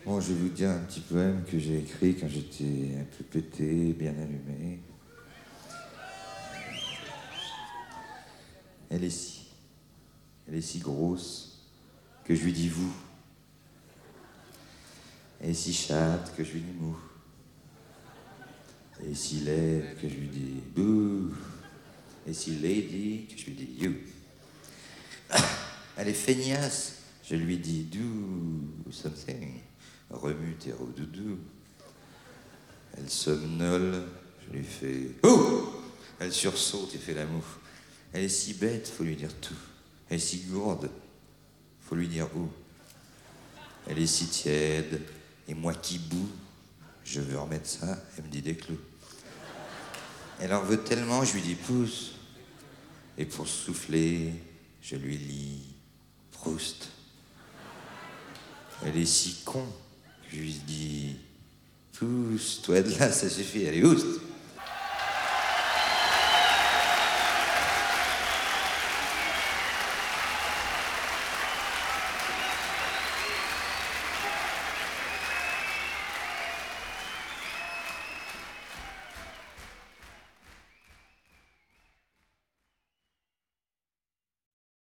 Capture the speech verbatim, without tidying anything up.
Bon, je vais vous dire un petit poème que j'ai écrit quand j'étais un peu pété, bien allumé. Elle est si, elle est si grosse que je lui dis vous. Elle est si chatte que je lui dis mou. Elle est si laide que je lui dis bouh. Et si lady que je lui dis you. Elle est feignasse, je lui dis do something. Remue tes doudou. Elle somnole, je lui fais ouh. Elle sursaute et fait la moue. Elle est si bête, faut lui dire tout. Elle est si gourde, faut lui dire où. Elle est si tiède, et moi qui boue, je veux remettre ça, elle me dit des clous. Elle en veut tellement, je lui dis pousse. Et pour souffler, je lui lis Proust. Elle est si con, je lui dis pousse, toi de là, ça suffit, elle est oust.